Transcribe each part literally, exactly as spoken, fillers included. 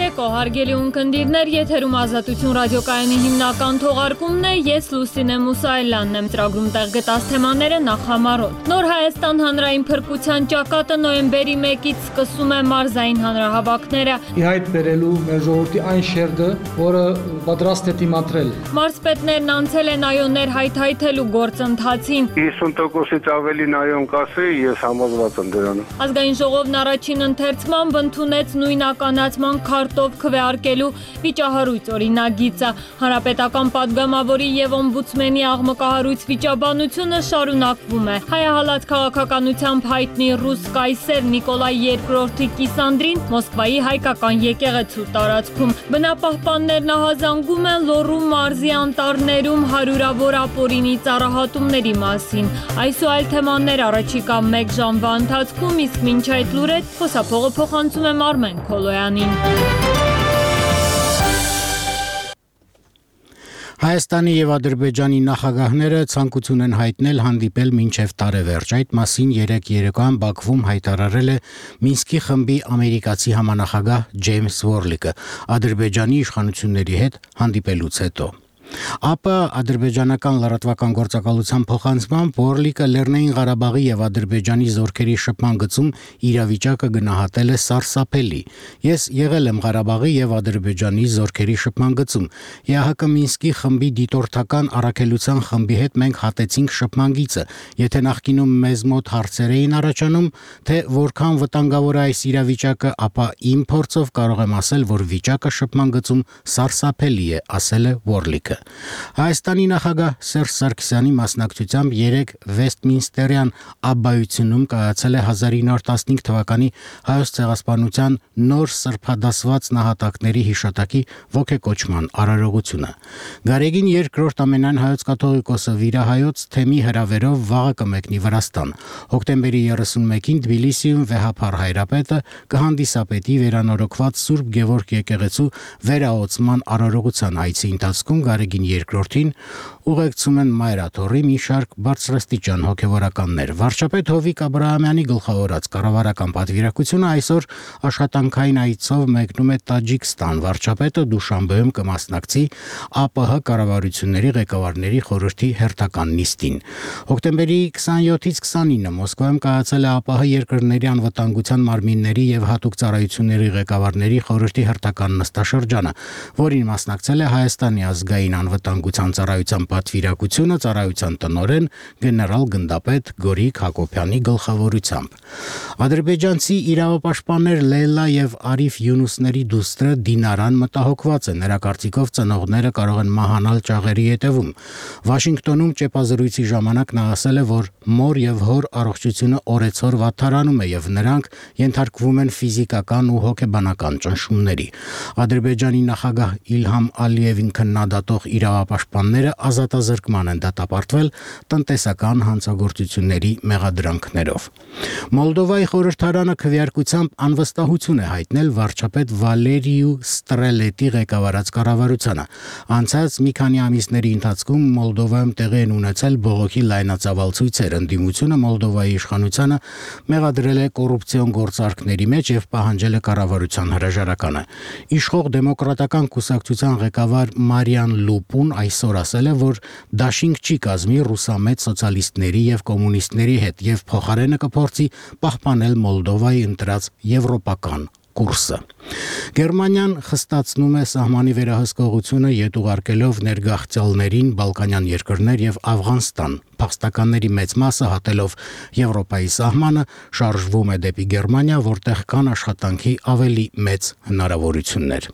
Երեկո, հարգելի ունկնդիրներ, եթերում Ազատություն ռադիոկայանի հիմնական թողարկումն է, ես Լուսինե Մուսայելյանն եմ ծրագրում տեղ գտած թեմաները նախամարոտ։ Նոր Հայաստան հանրային փրկության ճակատը նոյեմբերի մեկից սկսում է մարզային հանրահավաքները։ Ի հայտ բերելու մեր ժողովրդի այն շերտը, որը պատրաստ է դիմադրել։ Մարզպետներն անցել են այոներ հայթայթելու գործընթացին։ հիսուն տոկոսից ավելի այոն կասի, ես համոզված եմ դրանով։ Ազգային ժողովն առաջին ընթերցմամբ ընդունեց նույնականացման քարտով քվեարկելու վիճահարույց օրինագիծը։ Հանրապետական պատգամավորի եւ օմբուդսմենի աղմկահարույց վիճաբանությունը շարունակվում է։ Հայահալած քաղաքականությամբ հայտնի ռուս կայսեր Նիկոլայ երկրորդի կիսանդրին Մոսկվայի հայկական եկեղեցու տարածքում։ Բնապահպաններն ահազանգում են Լոռու մարզի անտառներում հարյուրավոր ապօրինի ծառահատումների մասին։ Այս ու այլ թեմաներ առաջիկա մեկ ժամվա ընթացքում, իսկ մինչ այդ լուրեր խոսափողը փոխանցում եմ Արմեն Քոլոյանին։ Հայաստանի եւ Ադրբեջանի նախագահները ցանկություն են հայտնել հանդիպել մինչեւ տարեվերջ։ Այդ մասին երեկ երեկոյան Բաքվում հայտարարել է Մինսկի խմբի ամերիկացի համանախագահ Ջեյմս Վորլիկը Ադրբեջանի իշխանությունների հետ հանդիպելուց հետո։ ԱՊ ադրբեջանական լրատվական գործակալության փոխանցմամբ Վորլիկը Լեռնային Ղարաբաղի եւ Ադրբեջանի զորքերի շփման գծում իրավիճակը գնահատել է սարսափելի։ Ես եղել եմ Ղարաբաղի եւ Ադրբեջանի զորքերի շփման գծում։ ԵԱՀԿ Մինսկի խմբի դիտորդական առաքելության խմբի հետ մենք հատեցինք շփման գիծը։ Եթե նախկինում մեզ մոտ հարցեր էին առաջանում, թե որքան վտանգավոր է այս իրավիճակը, ապա իմ փորձով կարող եմ ասել, որ վիճակը շփման գծում սարսափելի է, ասել է Վորլիկը։ Հայաստանի նախագահ Սերժ Սարգսյանի մասնակցությամբ երեկ Վեստմինստերյան Աբբայությունում կայացել է հազար ինը հարյուր տասնհինգ թվականի հայոց ցեղասպանության նոր սրբադասված նահատակների հիշատակի ոգեկոչման արարողությունը։ Գարեգին երկրորդ ամենայն հայոց կաթողիկոսը վիրահայոց թեմի հրավերով վաղը կմեկնի Վրաստան։ Հոկտեմբերի երեսունմեկին Թբիլիսիում վեհափառ հայրապետը կհանդիսապետի վերանորոգված Սուրբ Գևորգ եկեղեցու վերահոսման արարողության այցի ընթացքում Գարեգին երկրորդին ուղեկցում են Մայրաթոռի մի շարք բարձրաստիճան հոգևորականներ։ Վարչապետ Հովիկ Աբրահամյանի գլխավորած կառավարական պատվիրակությունը այսօր աշխատանքային այցով մեկնում է Տաջիկստան։ Վարչապետը Դուշանբեում կմասնակցի ԱՊՀ կառավարությունների ղեկավարների խորհրդի հերթական նիստին։ Հոկտեմբերի քսանյոթից քսանինը Մոսկվայում կայացել է ԱՊՀ երկրների անվտանգության մարմինների եւ հատուկ ծառայությունների ղեկավարների խորհրդի հերթական նստաշրջանը, որին մասնակցել է Հայաստանի ազգային անվտանգության ծառայության պատվիրակությունը ծառայության տնօրեն գեներալ գնդապետ Գորիկ Հակոբյանի գլխավորությամբ։ Ադրբեջանցի իրավապաշտպաններ Լեյլա եւ Արիֆ Յունուսների դուստրը Դինարան մտահոգված է։ Նրա կարծիքով ծնողները կարող են մահանալ ճաղերի հետևում։ Վաշինգտոնում ճեպազրույցի ժամանակ նա ասել է, որ մոր եւ հոր առողջությունը օրեցօր վատթարանում է եւ նրանք ենթարկվում են ֆիզիկական ու հոգեբանական ճնշումների։ Ադրբեջանի նախագահ Իլհամ Ալիևին քննադատող իրավապաշտպանները ազատազրկման են դատապարտվել տնտեսական հանցագործությունների մեղադրանքներով։ Մոլդովայի խորհրդարանը քվեարկությամբ անվստահություն է հայտնել վարչապետ Վալերիու Ստրելետի ղեկավարած կառավարությանը։ Անցած մի քանի ամիսների ընթացքում Մոլդովայում տեղի են ունեցել բողոքի լայնածավալ ցույցեր։ Ընդդիմությունը Մոլդովայի իշխանությանը մեղադրել է կոռուպցիոն գործարքների մեջ եւ պահանջել է կառավարության հրաժարականը։ Իշխող դեմոկրատական կուսակցության ղեկավար Մարիան Լուպուն այսօր ասել է, որ դաշինք չի կազմի ռուսամետ սոցիալիստների եւ կոմունիստների հետ եւ փոխարենը կփորձի պահպանել Մոլդովայի ընտրած եվրոպական կուրսը։ Գերմանիան խստացնում է սահմանի վերահսկողությունը յետ ուղարկելով ներգաղթյալներին Բալկանյան երկրներ եւ Աֆղանստան։ Փախստականների մեծ մասը հատելով Եվրոպայի սահմանը շարժվում է դեպի Գերմանիա, որտեղ կան աշխատանքի ավելի մեծ հնարավորություններ։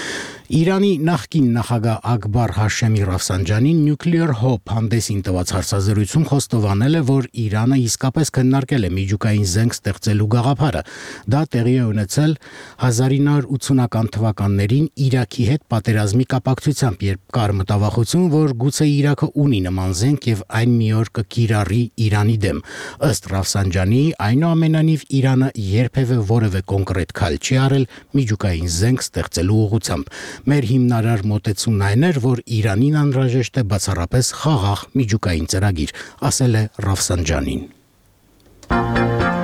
Իրանի նախկին նախագահ Ակբար Հաշեմի Ռաֆսանջանին Nuclear Hope հանդեսին տված հարցազրույցում խոստովանել է, որ Իրանը իսկապես քննարկել է միջուկային զենք ստեղծելու գաղափարը։ Դա տեղի է ունեցել հազար ինը հարյուր ութսունական թվականներին Իրաքի հետ պատերազմի կապակցությամբ, երբ կար մտավախություն, որ գուցե Իրաքը ունի նման զենք եւ այն մի օր կկիրառի Իրանի դեմ։ Ըստ Ռաֆսանջանի, այնուամենայնիվ Իրանը երբևէ որևէ կոնկրետ քայլ չի արել միջուկային զենք ստեղծելու ուղղությամբ։ Մեր հիմնարար մոտեցումն այն էր, որ Իրանին անհրաժեշտ է բացառապես խաղաղ միջուկային ծրագիր, ասել է Ռաֆսանջանին։